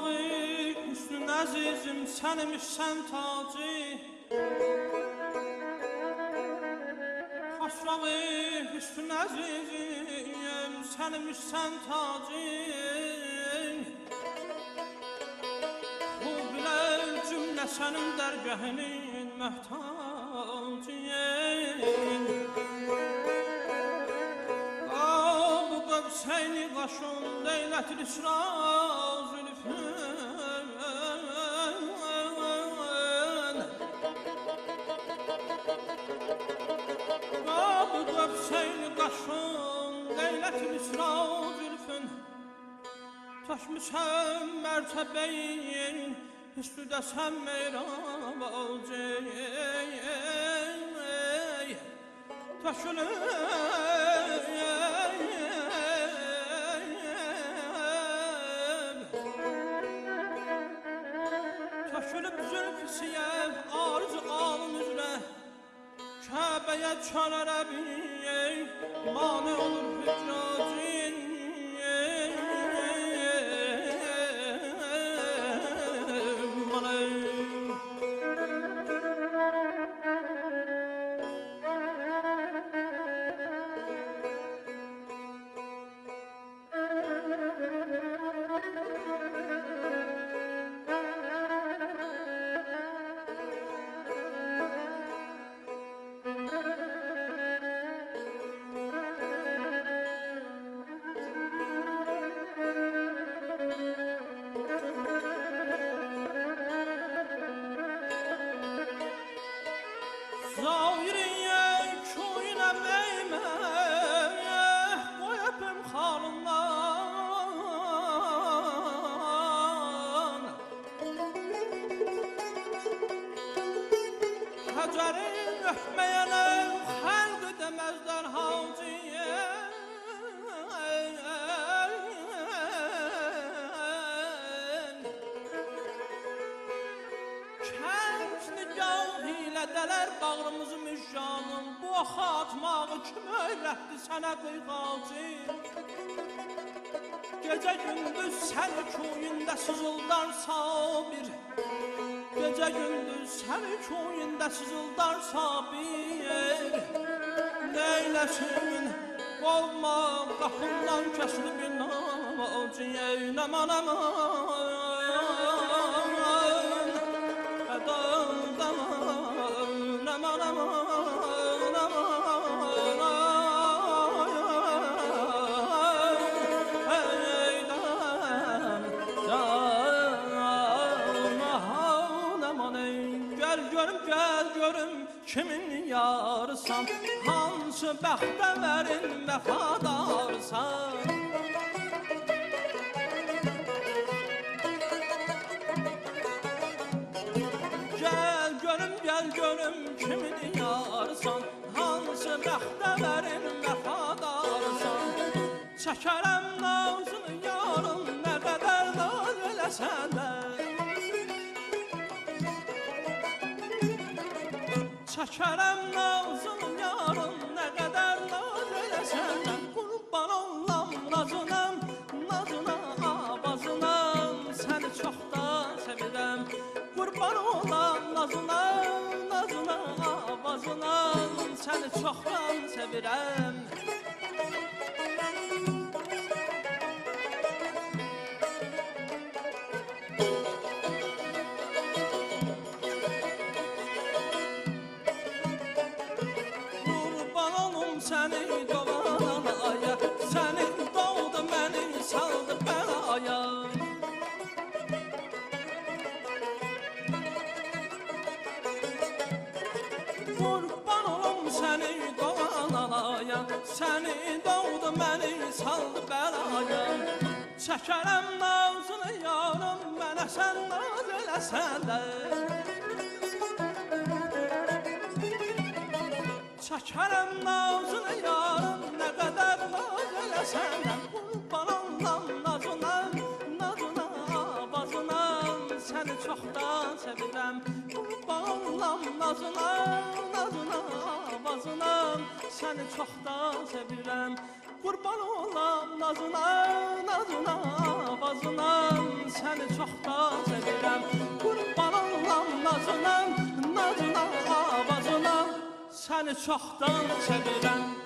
Aşrağı üstün əzizim sənmişsən tacı. Aşrağı üstün əzizim sənmişsən tacı. Bu bilə cümlə sənin dərgəhinin məhtacı. Bu qövseyni qaşın leylətil isra zülfün. Bu qövseyni qaşın leylətil isra zülfün. Taşmışəm mərtəbəyin üstüdə sən meyrabacı. Taşılıb zülfisiyev arz alın üzrə Kəbəyə çalar əbiyyey mani olur hüccacin. Hacerin öpmeyene xəlq deməzlər hacıya. Kənd nigah ilə dələr bağrımızı müşcanım. Bu xatmağı kim öyrətdi sənə qıyğacı? Gecə gündüz səni köyündə sızıldar sabir. Gecə gündüz səni köyündə sızıldar sabir. Neyləsin qolma qapından kəsilib inacı. Nəman əman Ədaldan nəman əman Gel görüm kimin yarsan, hansı bəxtə verin vəfadarsan. Gel görüm kimin yarsan, hansı bəxtə verin vəfadarsan. Çəkərəm nazını yarın, nə qədər naz eləsən də. Çəkərəm nazını yarın, nə qədər naz eləsən də. Qurban olam nazınam, nazına abazınam. Səni çoxdan sevirəm. Qurban olam nazına, nazına abazınam. Səni çoxdan sevirəm. Səni doğan aya, səni doğdu məni saldı bəlaya. Qurban olum səni doğan aya, səni doğdu məni saldı bəlaya. Çəkərəm nazını yarım, mənə sən naz eləsən də. Çəkərəm nazını yarım, nə qədər naz eləsən də. Qurban olam nazına, nazına abazınam. Səni çoxdan sevirəm. Qurban olam nazına, nazına abazınam. Səni çoxdan sevirəm. Qurban olam nazına, nazına, bazına, səni çox da sevirəm. Qurban olam nazına, nazına, bazına, səni çoxdan sevirəm.